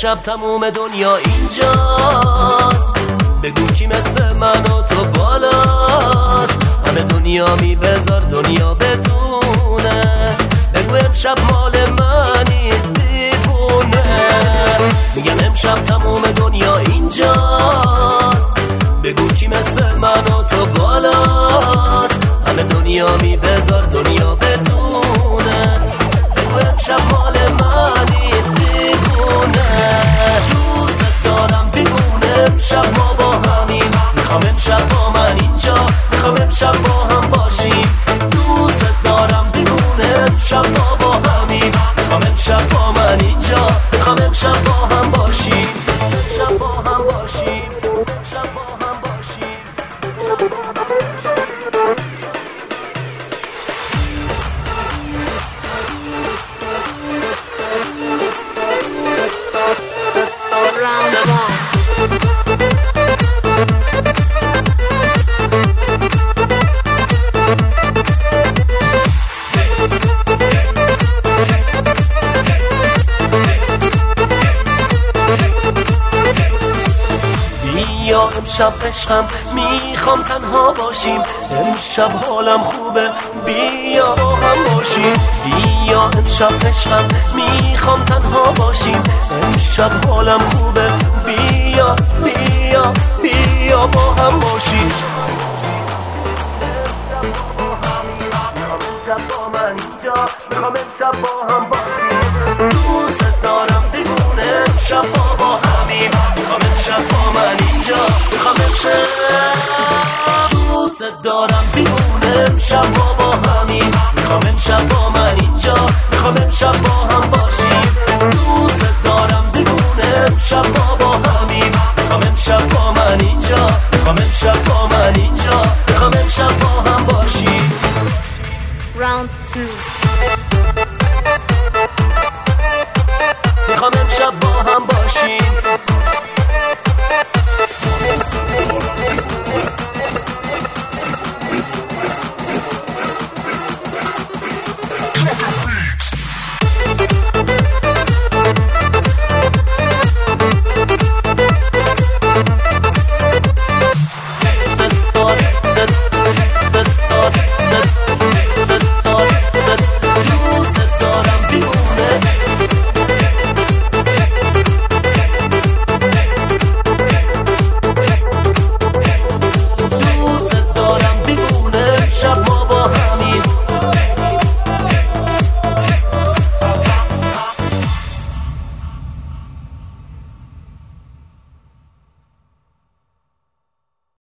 امشب تموم دنیا اینجاست، بگو کی مثل من و تو بالاست، همه دنیا می بذار دنیا بدونه، بگو امشب مال منی دیوونه. میگم امشب تموم دنیا اینجاست، بگو کی مثل من و تو بالاست، همه دنیا می بذار دنیا بدونه، بگو امشب مال منی دیوونه. دوست دارم دیوونه، امشب ما با همیم، میخوام امشب با من اینجا، میخوام امشب با هم باشیم. دوست دارم دیوونه، امشب ما با همیم، میخوام امشب با من اینجا، میخوام امشب با هم باشیم، امشب با هم باشیم، امشب با هم باشیم، امشب با هم باشیم. بیا امشب عشقم میخوام تنها باشیم، امشب حالم خوبه بیا با هم باشیم. بیا امشب عشقم میخوام تنها باشیم، امشب حالم خوبه بیا بیا بیا با هم باشیم. امشب با من اینجا، میخوام امشب با هم باشیم. دوست دارم دیوونه، امشب با همیم، میخوام امشب با من اینجا، میخوام امشب. دوست دارم دیوونه، امشب با همیم، میخوام امشب با من اینجا، میخوام امشب با